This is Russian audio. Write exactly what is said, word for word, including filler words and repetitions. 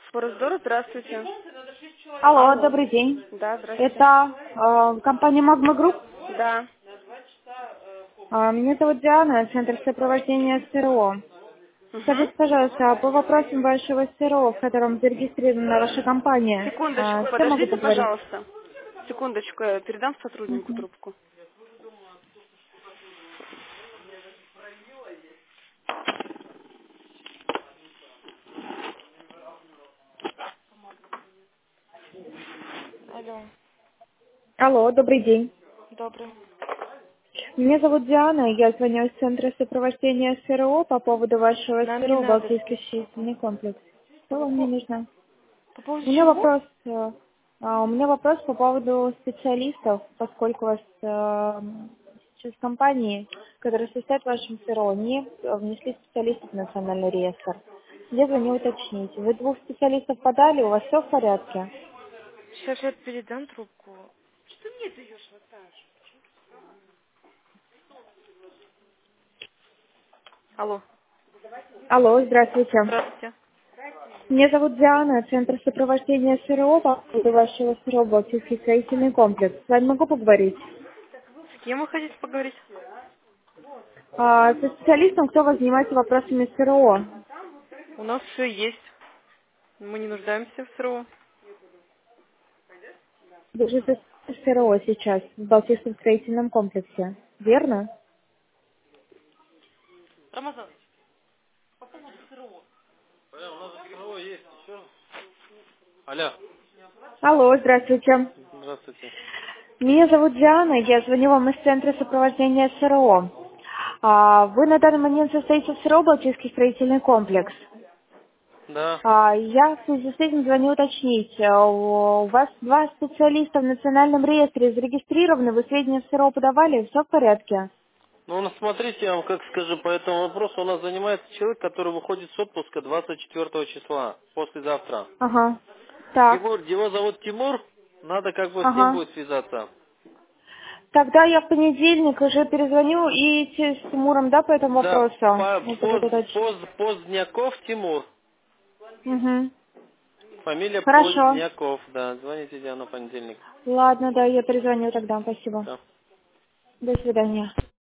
Форсдор, здравствуйте. Алло, Алло. добрый день. Да, здравствуйте. Это э, компания Magma Group. Да. Э, меня зовут Диана, Центр сопровождения СРО. Угу. Скажите, пожалуйста, по вопросам вашего СРО, в котором зарегистрирована ваша компания, Секундочку, э, с кем могу подождите, поговорить? пожалуйста. Секундочку, я передам сотруднику Мгм. трубку. Алло, Алло, добрый день. добрый. Меня зовут Диана, я звоню из Центра сопровождения СРО по поводу вашего Нам не СРО надо Балтийский спасибо. строительный комплекс. По, Что вам не како- нужно? по поводу У меня чего? вопрос, э, а, у меня вопрос по поводу специалистов, поскольку у вас э, сейчас компании, которые состоят в вашем СРО, не э, внесли специалистов в национальный реестр. Я звоню уточнить. Вы двух специалистов подали, у вас все в порядке? Сейчас я передам трубку. Алло. Алло, здравствуйте. Здравствуйте. Меня зовут Диана, Центр сопровождения СРО по поводу вашего СРО Балтийский строительный комплекс. С вами могу поговорить? С кем вы хотите поговорить? А, со специалистом, кто вас занимается вопросами СРО? У нас все есть. Мы не нуждаемся в СРО. Вы же со СРО сейчас в Балтийском строительном комплексе, верно? Рамазан. Бля, у нас же СРО есть, все. Алло. Алло, здравствуйте. Здравствуйте. Меня зовут Диана, я звоню вам из Центра сопровождения СРО. А, вы на данный момент состоите в СРО Балтийский строительный комплекс. Да. А, я в связи с этим звоню уточнить. А, У вас два специалиста в национальном реестре зарегистрированы, вы сведения в СРО подавали, все в порядке? Ну, у нас, смотрите, я вам как скажу по этому вопросу. У нас занимается человек, который выходит с отпуска двадцать четвёртого числа, послезавтра. Ага. Так, Тимур, его зовут Тимур. Надо как бы с ним ага. будет связаться. Тогда я в понедельник уже перезвоню и те- с Тимуром, да, по этому Да, вопросу. по- Это вот поз, уточнить. поз, Поздняков Тимур. Угу. Фамилия Хорошо. Поздняков, да. Звоните Диана в понедельник. Ладно, да, я перезвоню тогда. Спасибо. Всё. До свидания.